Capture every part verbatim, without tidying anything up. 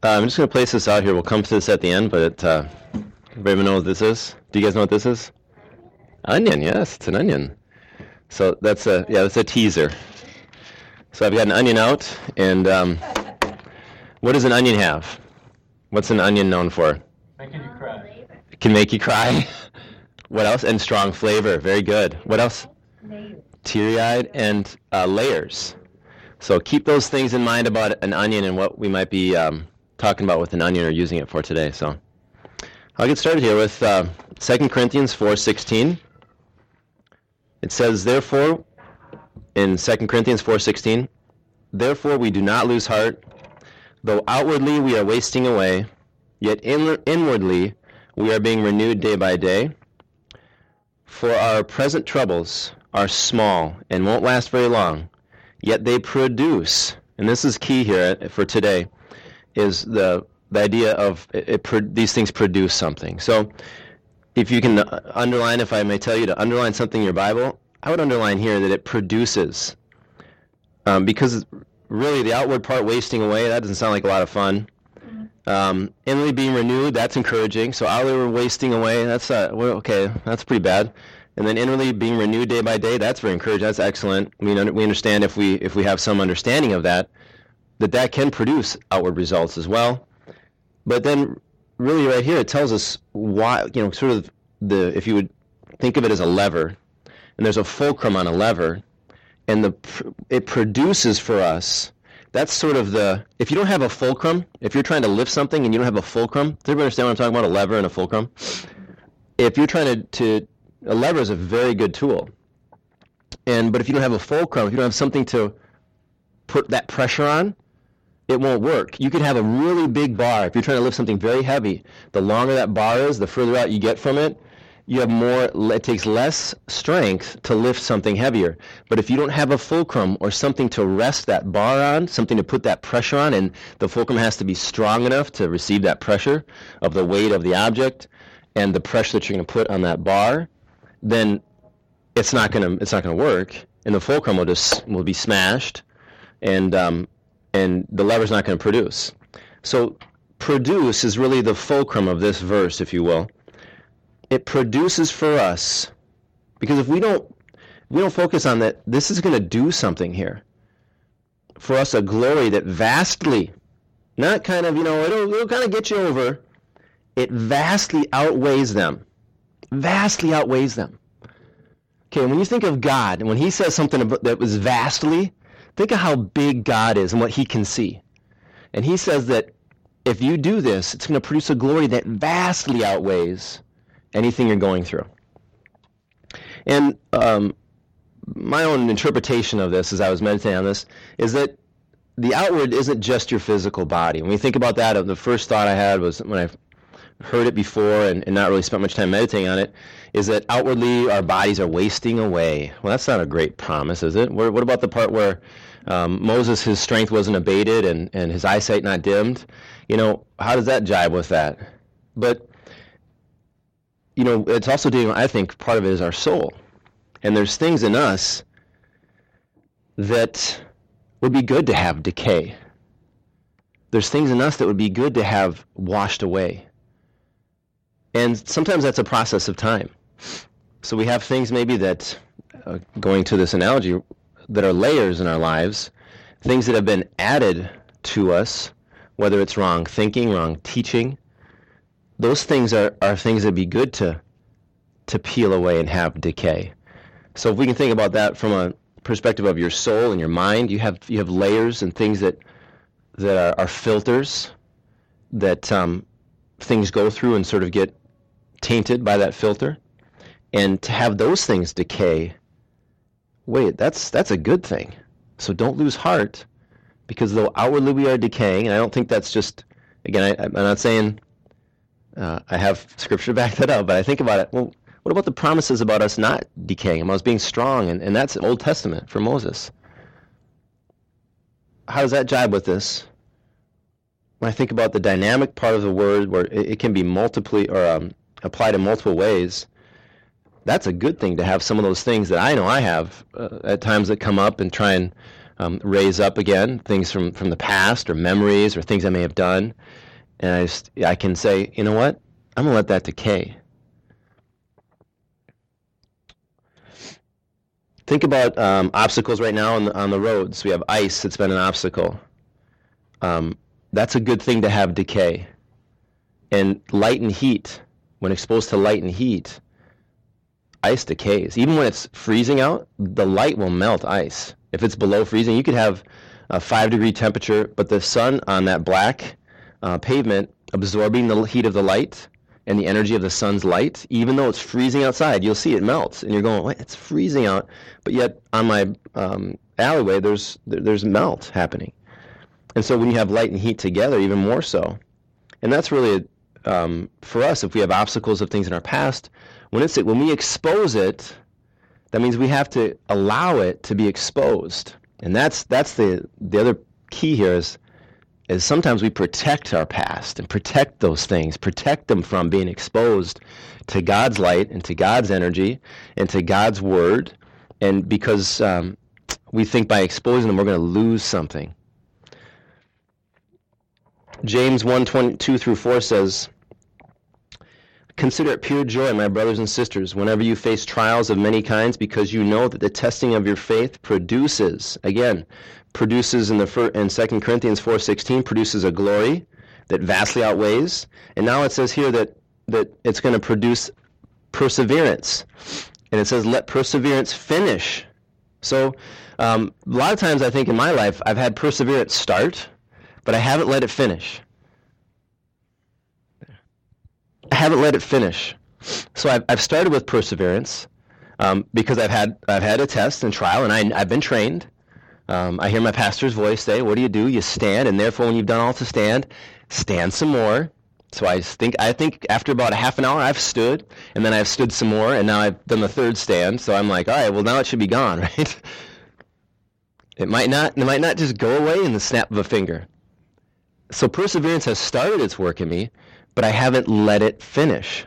Uh, I'm just going to place this out here. We'll come to this at the end, but it, uh, everybody know what this is? Do you guys know what this is? Onion, yes, it's an onion. So that's a, yeah, that's a teaser. So I've got an onion out, and um, what does an onion have? What's an onion known for? Making you cry. It can make you cry. What else? And strong flavor. Very good. What else? Teary-eyed and uh, layers. So keep those things in mind about an onion and what we might be um, talking about with an onion or using it for today. So I'll get started here with uh, Second Corinthians four sixteen. It says, therefore, in Second Corinthians four sixteen, therefore we do not lose heart, though outwardly we are wasting away, yet in- inwardly we are being renewed day by day. For our present troubles are small and won't last very long, yet they produce, and this is key here for today, is the the idea of it, it pro, these things produce something. So if you can underline, if I may tell you to underline something in your Bible, I would underline here that it produces. Um, because really the outward part wasting away, that doesn't sound like a lot of fun. Um, inwardly being renewed, that's encouraging. So outwardly we're wasting away, that's uh, well, okay, that's pretty bad. And then inwardly being renewed day by day, that's very encouraging. That's excellent. We we understand if we if we have some understanding of that, that that can produce outward results as well. But then, really, right here, it tells us why. You know, sort of the if you would think of it as a lever, and there's a fulcrum on a lever, and the it produces for us. That's sort of the, if you don't have a fulcrum, if you're trying to lift something and you don't have a fulcrum, does everybody understand what I'm talking about, a lever and a fulcrum? If you're trying to, to a lever is a very good tool. And but if you don't have a fulcrum, if you don't have something to put that pressure on, it won't work. You could have a really big bar. If you're trying to lift something very heavy, the longer that bar is, the further out you get from it, you have more, it takes less strength to lift something heavier. But if you don't have a fulcrum or something to rest that bar on, something to put that pressure on, and the fulcrum has to be strong enough to receive that pressure of the weight of the object and the pressure that you're going to put on that bar, then it's not going to it's not going to work, and the fulcrum will just will be smashed, and um, and the lever's not going to produce. So produce is really the fulcrum of this verse, if you will. It produces for us, because if we don't we don't focus on that, this is going to do something here. For us, a glory that vastly, not kind of, you know, it'll, it'll kind of get you over, it vastly outweighs them. Vastly outweighs them. Okay, when you think of God, and when he says something that was vastly, think of how big God is and what he can see. And he says that if you do this, it's going to produce a glory that vastly outweighs anything you're going through. And um, my own interpretation of this, as I was meditating on this, is that the outward isn't just your physical body. When we think about that, the first thought I had was when I heard it before and, and not really spent much time meditating on it, is that outwardly our bodies are wasting away. Well, that's not a great promise, is it? Where, what about the part where um, Moses, his strength wasn't abated and, and his eyesight not dimmed? You know, how does that jibe with that? But, you know, it's also doing, I think, part of it is our soul. And there's things in us that would be good to have decay. There's things in us that would be good to have washed away. And sometimes that's a process of time. So we have things maybe that, uh, going to this analogy, that are layers in our lives, things that have been added to us, whether it's wrong thinking, wrong teaching. Those things are, are things that would be good to to peel away and have decay. So if we can think about that from a perspective of your soul and your mind, you have you have layers and things that that are, are filters that um, things go through and sort of get tainted by that filter. And to have those things decay, wait, that's that's a good thing. So don't lose heart, because though outwardly we are decaying, and I don't think that's just, again, I, I'm not saying uh, I have scripture to back that up, but I think about it, well, what about the promises about us not decaying, about us being strong? And, and that's Old Testament for Moses. How does that jibe with this? When I think about the dynamic part of the word, where it, it can be multiply or um, applied in multiple ways, that's a good thing to have some of those things that I know I have uh, at times that come up and try and um, raise up again, things from, from the past or memories or things I may have done. And I, just, I can say, you know what? I'm going to let that decay. Think about um, obstacles right now on the, on the roads. We have ice that's been an obstacle. Um, that's a good thing to have decay. And light and heat, when exposed to light and heat, ice decays. Even when it's freezing out, the light will melt ice. If it's below freezing, you could have a five degree temperature, but the sun on that black uh, pavement absorbing the heat of the light and the energy of the sun's light, even though it's freezing outside, you'll see it melts. And you're going, wait, it's freezing out. But yet on my um, alleyway, there's there's melt happening. And so when you have light and heat together, even more so. And that's really, um, for us, if we have obstacles of things in our past, when it's when we expose it, that means we have to allow it to be exposed. And that's that's the the other key here is is sometimes we protect our past and protect those things, protect them from being exposed to God's light and to God's energy and to God's word. And because um, we think by exposing them, we're going to lose something. James one twenty-two through four says, "Consider it pure joy, my brothers and sisters, whenever you face trials of many kinds, because you know that the testing of your faith produces," again, produces in the first, in Second Corinthians four sixteen, produces a glory that vastly outweighs. And now it says here that, that it's going to produce perseverance. And it says, let perseverance finish. So um, a lot of times I think in my life I've had perseverance start, but I haven't let it finish. I haven't let it finish. So I've, I've started with perseverance um, because I've had I've had a test and trial, and I, I've been trained. Um, I hear my pastor's voice say, what do you do? You stand, and therefore when you've done all to stand, stand some more. So I think I think after about a half an hour, I've stood, and then I've stood some more, and now I've done the third stand. So I'm like, all right, well, now it should be gone, right? It might not, it might not just go away in the snap of a finger. So perseverance has started its work in me, but I haven't let it finish.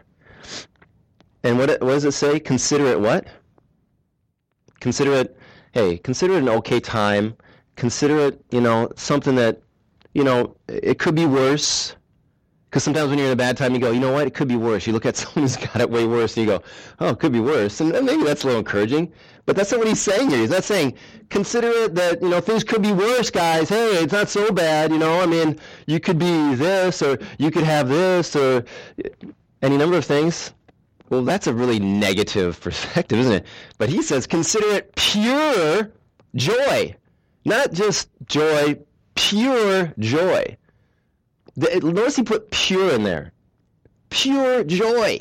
And what, it, what does it say? Consider it what? Consider it, hey, consider it an okay time. Consider it, you know, something that, you know, it could be worse. Because sometimes when you're in a bad time, you go, you know what, it could be worse. You look at someone who's got it way worse, and you go, oh, it could be worse. And maybe that's a little encouraging. But that's not what he's saying here. He's not saying, consider it that, you know, things could be worse, guys. Hey, it's not so bad, you know. I mean, you could be this, or you could have this, or any number of things. Well, that's a really negative perspective, isn't it? But he says, consider it pure joy. Not just joy, pure joy. The, notice he put pure in there. Pure joy.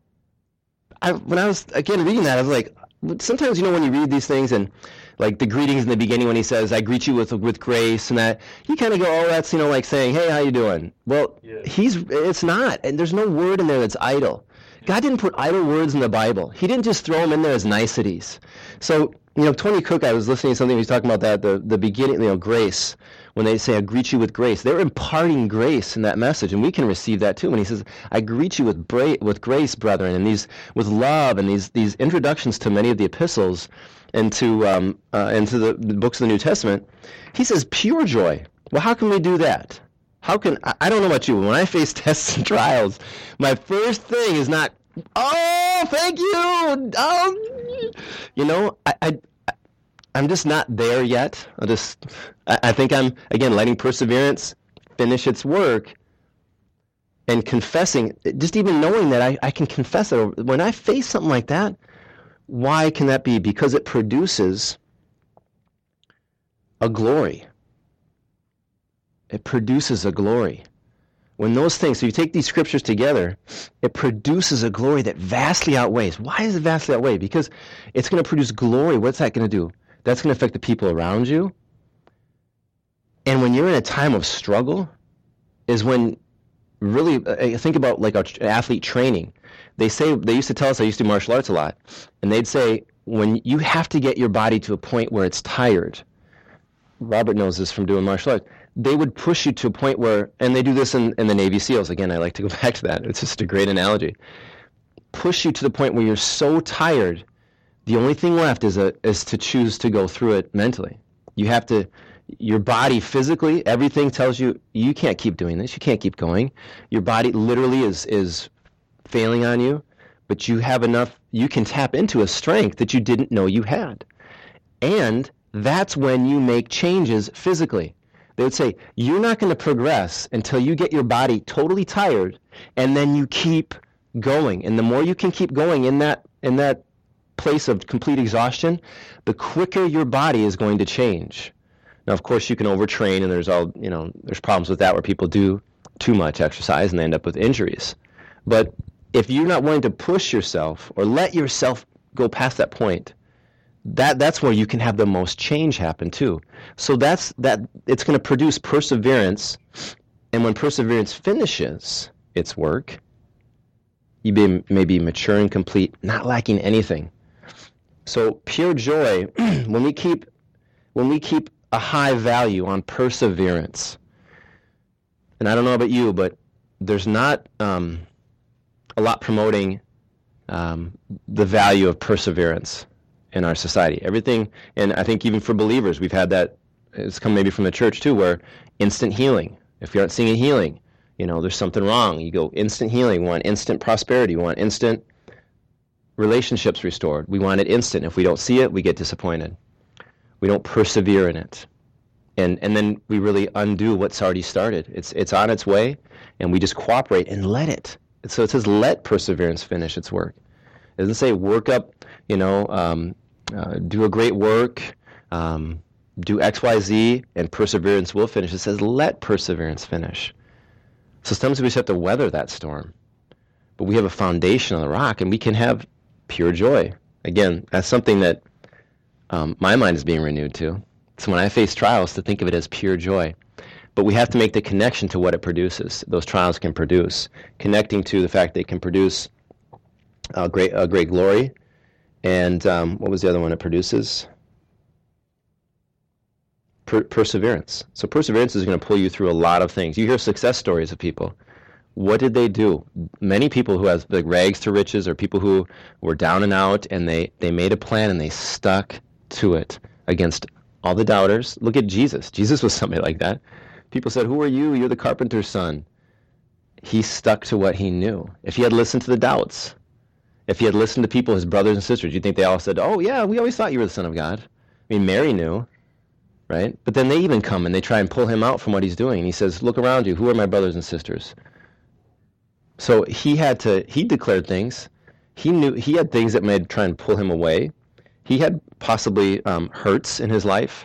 I, when I was, again, reading that, I was like, sometimes, you know, when you read these things and, like, the greetings in the beginning when he says, I greet you with with grace and that, you kind of go, oh, that's, you know, like saying, hey, how you doing? Well, yeah. he's, it's not. And there's no word in there that's idle. God didn't put idle words in the Bible. He didn't just throw them in there as niceties. So, you know, Tony Cook, I was listening to something, he was talking about that, the, the beginning, you know, grace. When they say, I greet you with grace, they're imparting grace in that message, and we can receive that too. When he says, I greet you with bra- with grace, brethren, and these with love, and these these introductions to many of the epistles and to um, uh, and to the, the books of the New Testament, he says pure joy. Well, how can we do that? How can I, I don't know about you, but when I face tests and trials, my first thing is not, oh, thank you, oh, you know, I. I I'm just not there yet. I just, I think I'm, again, letting perseverance finish its work and confessing, just even knowing that I, I can confess it. When I face something like that, why can that be? Because it produces a glory. It produces a glory. When those things, so you take these scriptures together, it produces a glory that vastly outweighs. Why does it vastly outweigh? Because it's going to produce glory. What's that going to do? That's going to affect the people around you. And when you're in a time of struggle is when really, uh, think about like an athlete training. They say, they used to tell us, I used to do martial arts a lot, and they'd say, when you have to get your body to a point where it's tired, Robert knows this from doing martial arts, they would push you to a point where, and they do this in, in the Navy SEALs, again, I like to go back to that, it's just a great analogy, push you to the point where you're so tired, the only thing left is a, is to choose to go through it mentally. You have to, your body physically, everything tells you, you can't keep doing this. You can't keep going. Your body literally is, is failing on you, but you have enough, you can tap into a strength that you didn't know you had. And that's when you make changes physically. They would say, you're not going to progress until you get your body totally tired, and then you keep going. And the more you can keep going in that in that place of complete exhaustion, the quicker your body is going to change. Now, of course, you can overtrain, and there's all, you know, there's problems with that where people do too much exercise and they end up with injuries. But if you're not willing to push yourself or let yourself go past that point, that that's where you can have the most change happen too. So that's that it's going to produce perseverance, and when perseverance finishes its work, you be, may be mature and complete, not lacking anything. So pure joy, when we keep when we keep a high value on perseverance, and I don't know about you, but there's not um, a lot promoting um, the value of perseverance in our society. Everything, and I think even for believers, we've had that, it's come maybe from the church too, where instant healing. If you aren't seeing a healing, you know, there's something wrong. You go instant healing, we want instant prosperity, we want instant relationships restored. We want it instant. If we don't see it, we get disappointed. We don't persevere in it. And and then we really undo what's already started. It's it's on its way, and we just cooperate and let it. So it says let perseverance finish its work. It doesn't say work up, you know, um, uh, do a great work, um, do X, Y, Z, and perseverance will finish. It says let perseverance finish. So sometimes we just have to weather that storm. But we have a foundation on the rock, and we can have pure joy. Again, that's something that um, my mind is being renewed to. So when I face trials, to think of it as pure joy. But we have to make the connection to what it produces. Those trials can produce. Connecting to the fact they can produce a great, a great glory. And um, what was the other one it produces? Per- perseverance. So perseverance is going to pull you through a lot of things. You hear success stories of people. What did they do? Many people who have like rags to riches, or people who were down and out, and they, they made a plan and they stuck to it against all the doubters. Look at Jesus. Jesus was somebody like that. People said, who are you? You're the carpenter's son. He stuck to what he knew. If he had listened to the doubts, if he had listened to people, his brothers and sisters, you think they all said, oh yeah, we always thought you were the Son of God. I mean, Mary knew, right? But then they even come and they try and pull him out from what he's doing. And he says, look around you. Who are my brothers and sisters? So he had to, he declared things. He knew, he had things that might try and pull him away. He had possibly um, hurts in his life.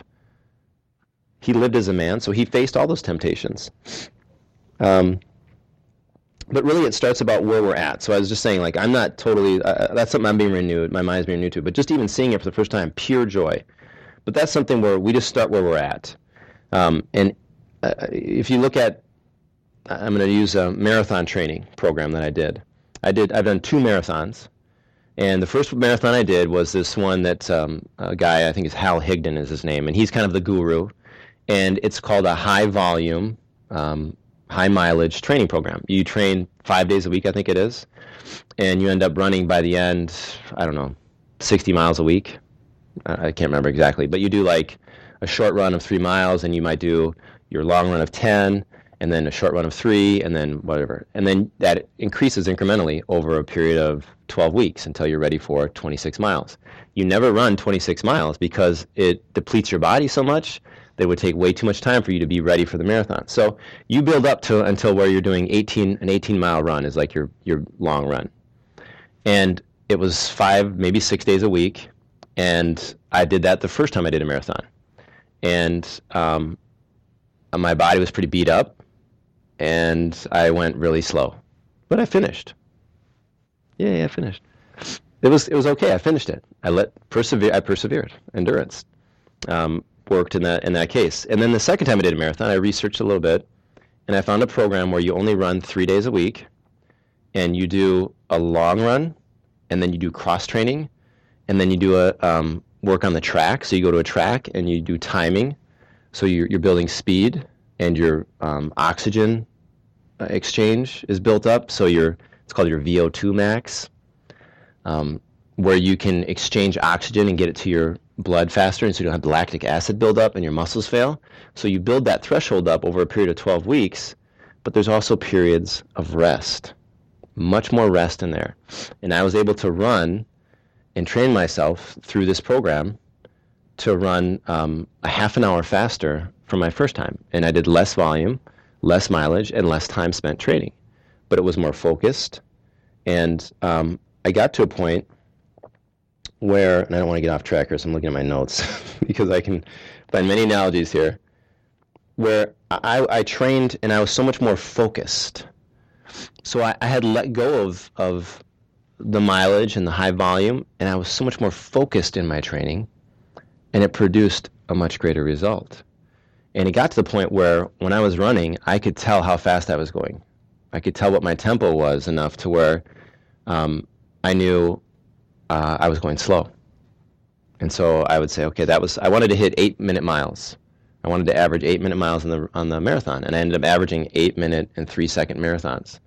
He lived as a man, so he faced all those temptations. Um, but really it starts about where we're at. So I was just saying, like, I'm not totally, uh, that's something I'm being renewed, my mind's being renewed to, but just even seeing it for the first time, pure joy. But that's something where we just start where we're at. Um, and uh, if you look at, I'm going to use a marathon training program that I did. I did, I've done two marathons. And the first marathon I did was this one that um, a guy, I think it's Hal Higdon is his name, and he's kind of the guru. And it's called a high volume, um, high mileage training program. You train five days a week, I think it is, and you end up running by the end, I don't know, sixty miles a week. I can't remember exactly, but you do like a short run of three miles, and you might do your long run of ten, and then a short run of three, and then whatever. And then that increases incrementally over a period of twelve weeks until you're ready for twenty-six miles. You never run twenty-six miles because it depletes your body so much that it would take way too much time for you to be ready for the marathon. So you build up to until where you're doing eighteen, an eighteen-mile run is like your, your long run. And it was five, maybe six days a week, and I did that the first time I did a marathon. And um, my body was pretty beat up, and I went really slow. But I finished. Yeah, yeah, I finished. It was it was okay. I finished it. I let persevere. I persevered. Endurance um, worked in that in that case. And then the second time I did a marathon, I researched a little bit, and I found a program where you only run three days a week, and you do a long run, and then you do cross training, and then you do a um, work on the track. So you go to a track and you do timing. So you're you're building speed, and your um, oxygen exchange is built up. So you're it's called your V O two max, um, where you can exchange oxygen and get it to your blood faster, and so you don't have the lactic acid buildup and your muscles fail. So you build that threshold up over a period of twelve weeks, but there's also periods of rest, much more rest in there. And I was able to run and train myself through this program to run um, a half an hour faster from my first time. And I did less volume, less mileage, and less time spent training. But it was more focused. And um, I got to a point where, and I don't want to get off track here, so I'm looking at my notes because I can find many analogies here, where I, I trained and I was so much more focused. So I, I had let go of, of the mileage and the high volume, and I was so much more focused in my training, and it produced a much greater result. And it got to the point where when I was running, I could tell how fast I was going. I could tell what my tempo was enough to where um, I knew uh, I was going slow. And so I would say, okay, that was, I wanted to hit eight minute miles. I wanted to average eight minute miles on the on the marathon, and I ended up averaging eight minute and three second marathons.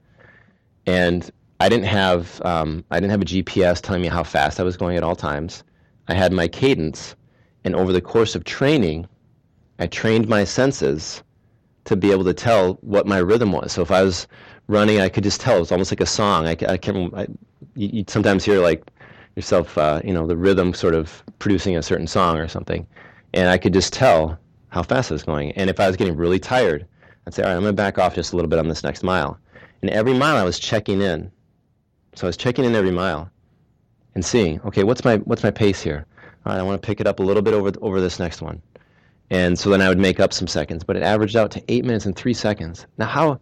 And I didn't have um, I didn't have a G P S telling me how fast I was going at all times. I had my cadence, and over the course of training, I trained my senses to be able to tell what my rhythm was. So if I was running, I could just tell. It was almost like a song. I, I can't. I, you, you sometimes hear like yourself, uh, you know, the rhythm sort of producing a certain song or something, and I could just tell how fast I was going. And if I was getting really tired, I'd say, all right, I'm going to back off just a little bit on this next mile. And every mile I was checking in. So I was checking in every mile and seeing, okay, what's my what's my pace here? All right, I want to pick it up a little bit over over this next one. And so then I would make up some seconds, but it averaged out to eight minutes and three seconds. Now, how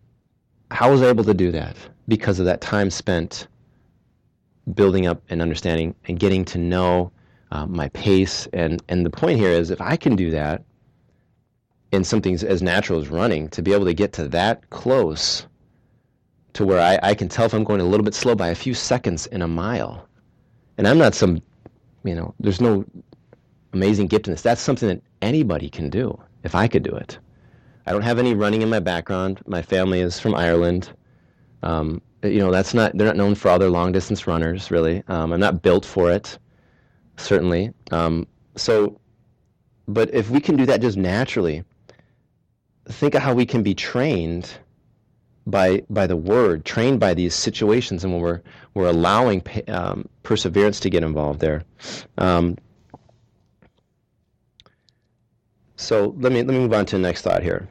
how was I able to do that? Because of that time spent building up and understanding and getting to know uh, my pace. And, and the point here is, if I can do that in something as natural as running, to be able to get to that close to where I, I can tell if I'm going a little bit slow by a few seconds in a mile. And I'm not some, you know, there's no amazing gift in this. That's something that anybody can do, if I could do it. I don't have any running in my background. My family is from Ireland. Um, you know, that's not, they're not known for all their long distance runners, really. Um, I'm not built for it, certainly. Um, so, but if we can do that just naturally, think of how we can be trained by by the Word, trained by these situations, and when we're we're allowing um, perseverance to get involved there. Um, so let me let me move on to the next thought here.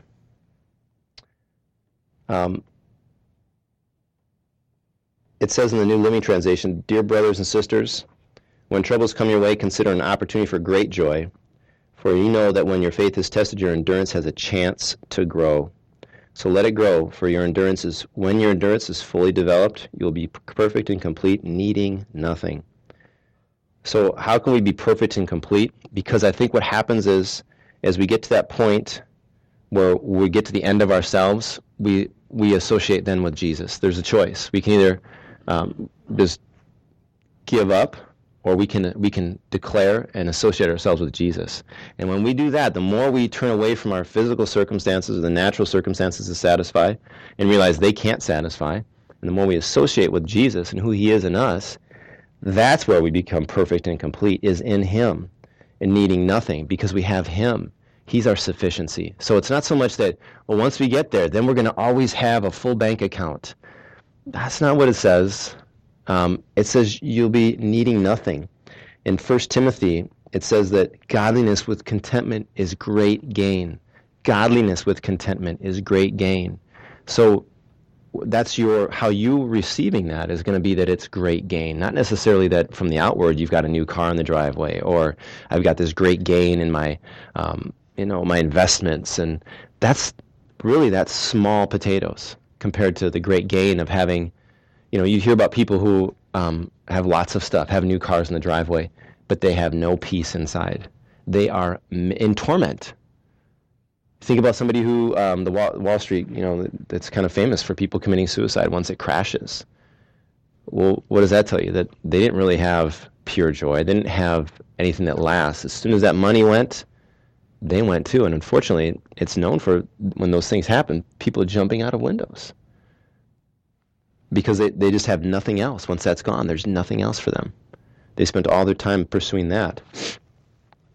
Um, it says in the New Living Translation, "Dear brothers and sisters, when troubles come your way, consider an opportunity for great joy. For you know that when your faith is tested, your endurance has a chance to grow. So let it grow, for your endurance is, when your endurance is fully developed, you'll be perfect and complete, needing nothing." So how can we be perfect and complete? Because I think what happens is, as we get to that point where we get to the end of ourselves, we we associate then with Jesus. There's a choice. We can either um, just give up, or we can we can declare and associate ourselves with Jesus. And when we do that, the more we turn away from our physical circumstances or the natural circumstances to satisfy and realize they can't satisfy, and the more we associate with Jesus and who he is in us, that's where we become perfect and complete, is in him and needing nothing, because we have him. He's our sufficiency. So it's not so much that, well, once we get there, then we're going to always have a full bank account. That's not what it says. Um, it says you'll be needing nothing. In First Timothy, it says that godliness with contentment is great gain. Godliness with contentment is great gain. So that's your, how you receiving that is going to be that it's great gain. Not necessarily that from the outward you've got a new car in the driveway, or I've got this great gain in my, um, you know, my investments. And that's really, that's small potatoes compared to the great gain of having, you know, you hear about people who um, have lots of stuff, have new cars in the driveway, but they have no peace inside. They are in torment. Think about somebody who, um, the Wall, Wall Street, you know, that's kind of famous for people committing suicide once it crashes. Well, what does that tell you? That they didn't really have pure joy. They didn't have anything that lasts. As soon as that money went, they went too. And unfortunately, it's known for, when those things happen, people jumping out of windows. Because they, they just have nothing else. Once that's gone, there's nothing else for them. They spent all their time pursuing that.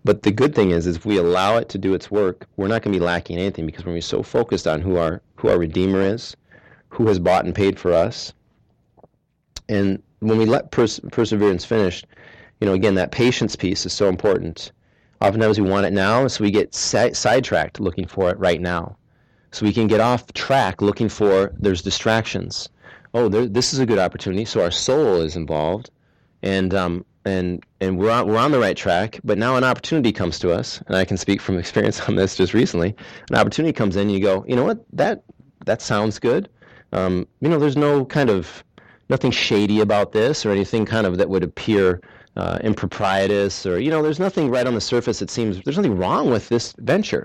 But the good thing is, is if we allow it to do its work, we're not going to be lacking anything, because when we're so focused on who our who our Redeemer is, who has bought and paid for us, and when we let pers- perseverance finish, you know, again, that patience piece is so important. Oftentimes we want it now, so we get si- sidetracked looking for it right now. So we can get off track looking for, there's distractions. Oh, there, this is a good opportunity. So our soul is involved, and um, and and we're on, we're on the right track. But now an opportunity comes to us, and I can speak from experience on this just recently. An opportunity comes in, and you go, you know what, that that sounds good. Um, you know, there's no kind of nothing shady about this or anything kind of that would appear uh, improprietous, or, you know, there's nothing right on the surface. It seems there's nothing wrong with this venture.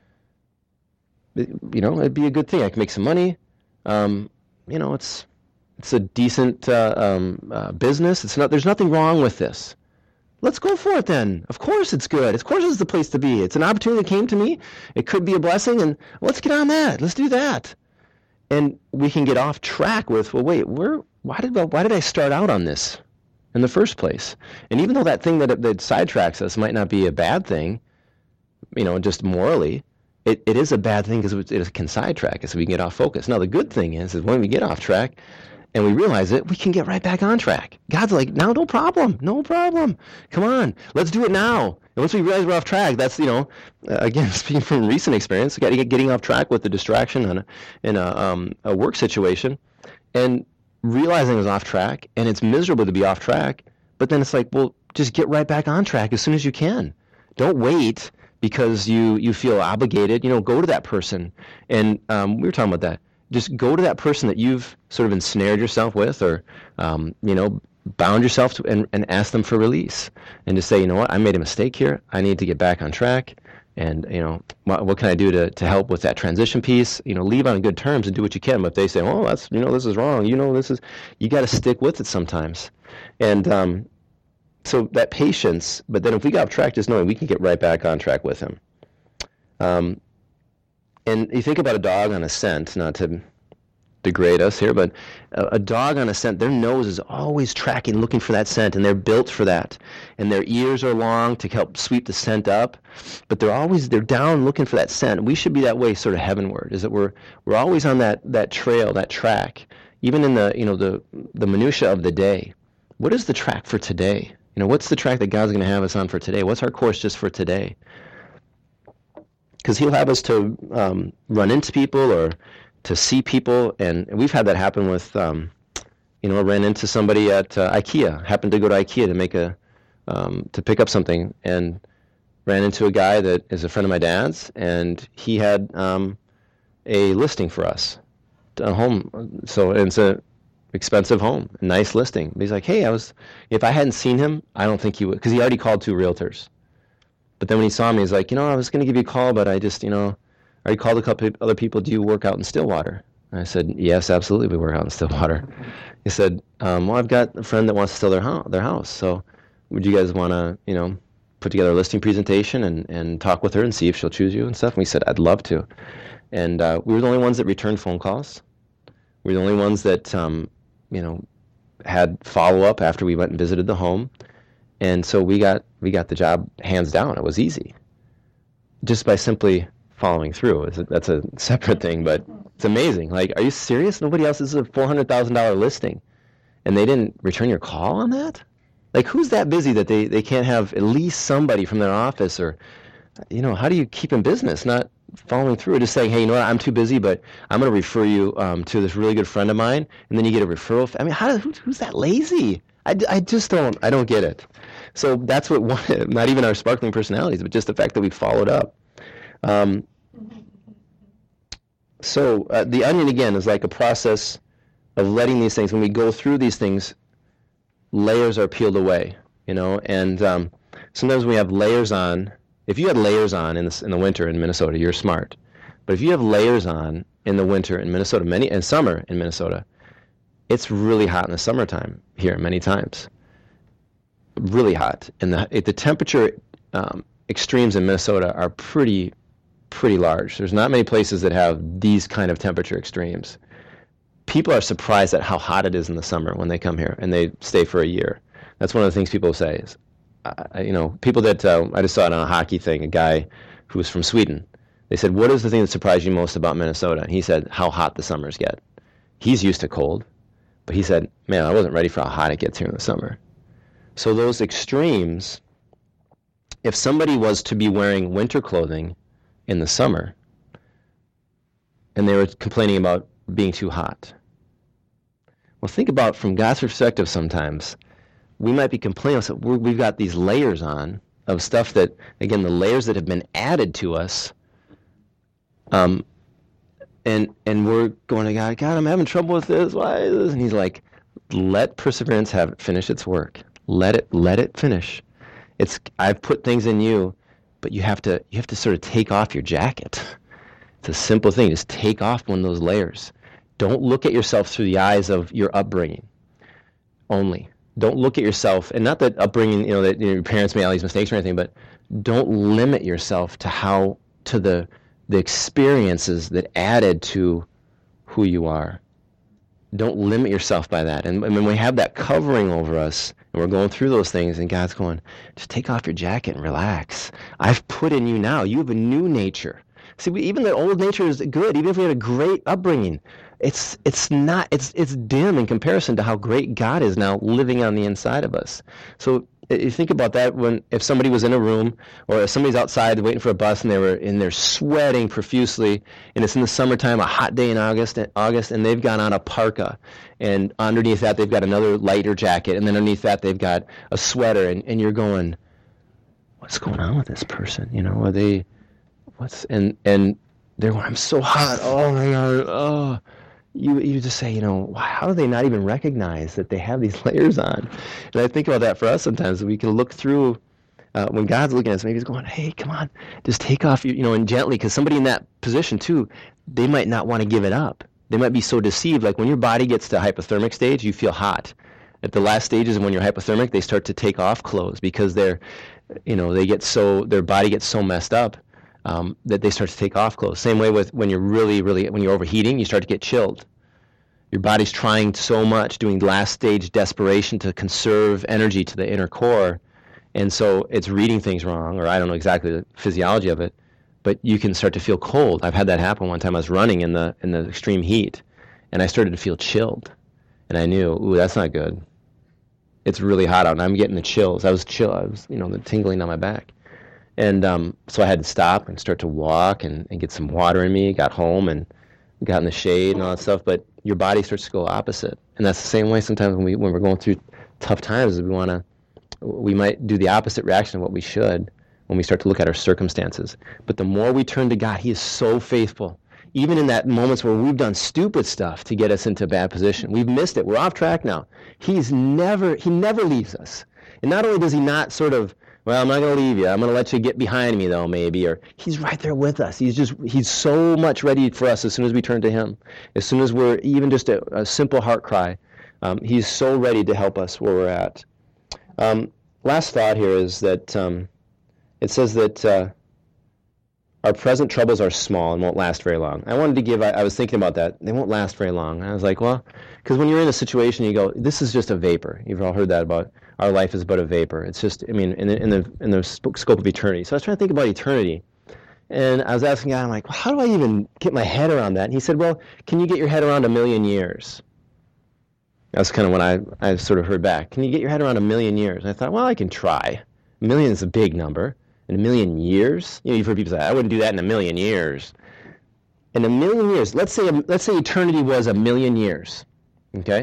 You know, it'd be a good thing. I can make some money. Um, you know, it's it's a decent uh, um, uh, business. It's not. There's nothing wrong with this. Let's go for it then. Of course it's good. Of course it's the place to be. It's an opportunity that came to me. It could be a blessing, and let's get on that. Let's do that. And we can get off track with, well, wait, where? Why did why did I start out on this in the first place? And even though that thing that that sidetracks us might not be a bad thing, you know, just morally, It, it is a bad thing because it, it can sidetrack us, so we can get off focus. Now, the good thing is, is when we get off track and we realize it, we can get right back on track. God's like, no, no problem, no problem. Come on, let's do it now. And once we realize we're off track, that's, you know, uh, again, speaking from recent experience, got to get getting off track with the distraction in a, in a, um, a work situation, and realizing it was off track, and it's miserable to be off track, but then it's like, well, just get right back on track as soon as you can. Don't wait because you, you feel obligated. You know, go to that person. And um, we were talking about that. Just go to that person that you've sort of ensnared yourself with, or, um, you know, bound yourself to, and, and ask them for release. And just say, you know what, I made a mistake here. I need to get back on track. And, you know, what, what can I do to, to help with that transition piece? You know, leave on good terms and do what you can. But if they say, oh, that's, you know, this is wrong, you know, this is, you got to stick with it sometimes. And, um, so that patience, but then if we got off track, just knowing we can get right back on track with him. Um, and you think about a dog on a scent, not to degrade us here, but a, a dog on a scent, their nose is always tracking, looking for that scent, and they're built for that. And their ears are long to help sweep the scent up, but they're always, they're down looking for that scent. We should be that way sort of heavenward, is that we're we're always on that, that trail, that track, even in the, you know, the, the minutia of the day. What is the track for today? You know, what's the track that God's going to have us on for today? What's our course just for today? Because he'll have us to um, run into people or to see people, and we've had that happen with, um, you know, I ran into somebody at uh, IKEA, happened to go to IKEA to make a, um, to pick up something, and ran into a guy that is a friend of my dad's, and he had um, a listing for us, a home, so it's a expensive home, a nice listing. But he's like, hey, I was, if I hadn't seen him, I don't think he would, because he already called two realtors. But then when he saw me, he's like, you know, I was going to give you a call, but I just, you know, I already called a couple other people. Do you work out in Stillwater? And I said, yes, absolutely, we work out in Stillwater. He said, um, well, I've got a friend that wants to sell their house, their house. So would you guys want to, you know, put together a listing presentation and, and talk with her and see if she'll choose you and stuff? And we said, I'd love to. And uh, we were the only ones that returned phone calls. We were the only ones that, um, you know, had follow-up after we went and visited the home. And so we got we got the job hands down. It was easy, just by simply following through. That's a separate thing, but it's amazing. Like, are you serious? Nobody else, this is a four hundred thousand dollars listing, and they didn't return your call on that? Like, who's that busy that they, they can't have at least somebody from their office? Or, you know, how do you keep in business not following through, just saying, hey, you know what, I'm too busy, but I'm going to refer you um, to this really good friend of mine, and then you get a referral. I mean, how who, who's that lazy? I, I just don't, I don't get it. So that's what, one, not even our sparkling personalities, but just the fact that we followed up. Um, so uh, the onion, again, is like a process of letting these things, when we go through these things, layers are peeled away, you know, and um, sometimes we have layers on. If you had layers on in the, in the winter in Minnesota, you're smart. But if you have layers on in the winter in Minnesota, many in summer in Minnesota, it's really hot in the summertime here many times. Really hot. And the the temperature um, extremes in Minnesota are pretty, pretty large. There's not many places that have these kind of temperature extremes. People are surprised at how hot it is in the summer when they come here, and they stay for a year. That's one of the things people say is, I, you know, people that, uh, I just saw it on a hockey thing, a guy who was from Sweden. They said, what is the thing that surprised you most about Minnesota? And he said, how hot the summers get. He's used to cold, but he said, man, I wasn't ready for how hot it gets here in the summer. So those extremes, if somebody was to be wearing winter clothing in the summer, and they were complaining about being too hot, well, think about from God's perspective sometimes, we might be complaining, so we're, we've got these layers on of stuff that, again, the layers that have been added to us, um, and and we're going to God, God, I'm having trouble with this, why is this? And he's like, let perseverance have finish its work. Let it let it finish. It's I've put things in you, but you have to you have to sort of take off your jacket. It's a simple thing. Just take off one of those layers. Don't look at yourself through the eyes of your upbringing only. Don't look at yourself, and not that upbringing, you know, that you know, your parents made all these mistakes or anything, but don't limit yourself to how to the the experiences that added to who you are. Don't limit yourself by that. And, and when we have that covering over us, and we're going through those things, and God's going, just take off your jacket and relax. I've put in you now. You have a new nature. See, we, even the old nature is good. Even if we had a great upbringing, it's it's not it's it's dim in comparison to how great God is now living on the inside of us. So you think about that when if somebody was in a room or if somebody's outside waiting for a bus and they were in there sweating profusely, and it's in the summertime, a hot day in August, August, and they've got on a parka, and underneath that they've got another lighter jacket, and then underneath that they've got a sweater, and, and you're going, what's going on with this person? You know, are they what's and and they're going, I'm so hot. Oh my God. Oh. You you just say, you know, how do they not even recognize that they have these layers on? And I think about that for us sometimes. We can look through, uh, when God's looking at us, maybe he's going, hey, come on, just take off, you know, and gently, because somebody in that position too, they might not want to give it up. They might be so deceived. Like when your body gets to hypothermic stage, you feel hot. At the last stages, when you're hypothermic, they start to take off clothes because they're, you know, they get so, their body gets so messed up. Um, that they start to take off clothes. Same way with when you're really, really, when you're overheating, you start to get chilled. Your body's trying so much, doing last stage desperation to conserve energy to the inner core, and so it's reading things wrong, or I don't know exactly the physiology of it, but you can start to feel cold. I've had that happen one time. I was running in the in the extreme heat, and I started to feel chilled, and I knew, ooh, that's not good. It's really hot out, and I'm getting the chills. I was chill. I was, you know, the tingling down my back. And um, so I had to stop and start to walk and, and get some water in me. Got home and got in the shade and all that stuff. But your body starts to go opposite. And that's the same way sometimes when, we, when we're going through tough times. We want to, we might do the opposite reaction of what we should when we start to look at our circumstances. But the more we turn to God, He is so faithful. Even in that moments where we've done stupid stuff to get us into a bad position. We've missed it. We're off track now. He's never, He never leaves us. And not only does He not sort of, well, I'm not going to leave you. I'm going to let you get behind me, though, maybe. Or He's right there with us. He's just, He's so much ready for us as soon as we turn to Him. As soon as we're, even just a, a simple heart cry, um, He's so ready to help us where we're at. Um, last thought here is that um, it says that uh, our present troubles are small and won't last very long. I wanted to give, I, I was thinking about that. They won't last very long. I was like, well, because when you're in a situation, you go, this is just a vapor. You've all heard that about our life is but a vapor. It's just, I mean, in the, in the in the scope of eternity. So I was trying to think about eternity. And I was asking God, I'm like, well, how do I even get my head around that? And He said, well, can you get your head around a million years? That's kind of when I, I sort of heard back. Can you get your head around a million years? And I thought, well, I can try. A million is a big number. In a million years? You know, you've heard people say, I wouldn't do that in a million years. In a million years, let's say let's say eternity was a million years. Okay?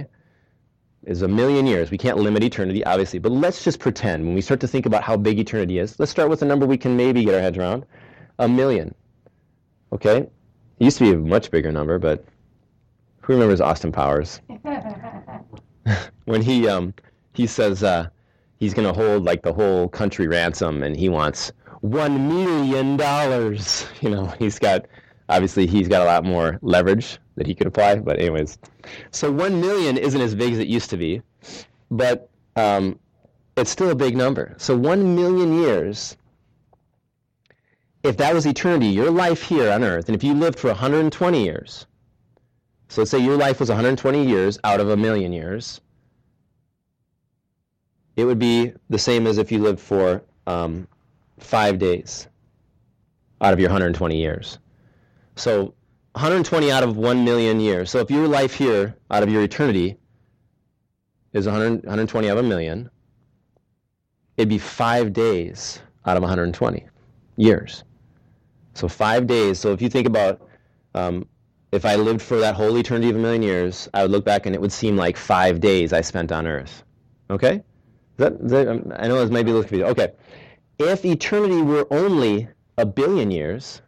Is a million years. We can't limit eternity, obviously, but let's just pretend when we start to think about how big eternity is, let's start with a number we can maybe get our heads around. A million. Okay? It used to be a much bigger number, but who remembers Austin Powers? When he um he says uh, he's going to hold like the whole country ransom, and he wants one million dollars. You know, he's got, obviously he's got a lot more leverage that he could apply, but anyways. So one million isn't as big as it used to be, but um, it's still a big number. So one million years, if that was eternity, your life here on earth, and if you lived for one hundred twenty years, so let's say your life was one hundred twenty years out of a million years, it would be the same as if you lived for um, five days out of your one hundred twenty years. So one hundred twenty out of one million years. So if your life here out of your eternity is one hundred, one hundred twenty out of a million, it'd be five days out of one hundred twenty years. So five days. So if you think about um, if I lived for that whole eternity of a million years, I would look back and it would seem like five days I spent on earth. Okay? Is that, is that, um, I know this may be a little confusing. Okay. If eternity were only a billion years,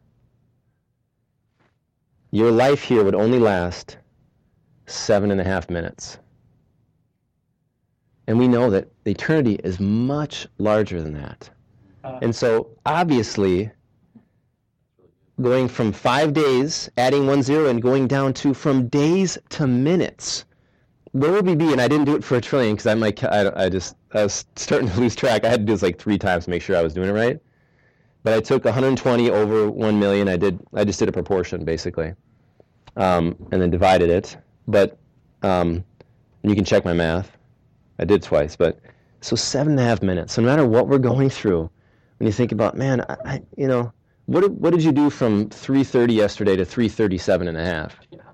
your life here would only last seven and a half minutes. And we know that eternity is much larger than that. And so, obviously, going from five days, adding one zero, and going down to from days to minutes, where would we be? And I didn't do it for a trillion because I might, I, I just, I was starting to lose track. I had to do this like three times to make sure I was doing it right. But I took one hundred twenty over one million. I did, I just did a proportion basically, um, and then divided it. But um, and you can check my math. I did twice, but so seven and a half minutes. So no matter what we're going through, when you think about, man, I, I, you know, what did, what did you do from three thirty yesterday to three thirty-seven and a half?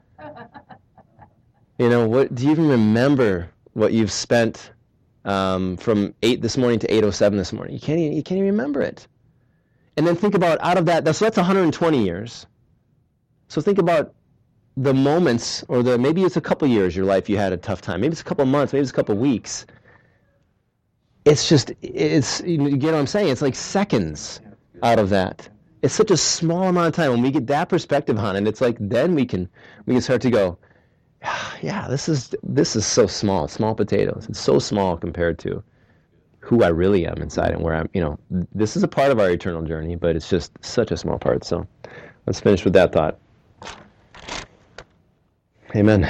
You know, what do you even remember what you've spent um, from eight this morning to eight oh seven this morning? You can't even, you can't even remember it. And then think about out of that, that's, so that's one hundred twenty years. So think about the moments, or the maybe it's a couple years your life you had a tough time. Maybe it's a couple months, maybe it's a couple weeks. It's just, it's, you get what I'm saying? It's like seconds out of that. It's such a small amount of time. When we get that perspective on it, it's like then we can we can start to go, yeah, this is this is so small, small potatoes. It's so small compared to who I really am inside and where I'm, you know, this is a part of our eternal journey, but it's just such a small part. So let's finish with that thought. Amen.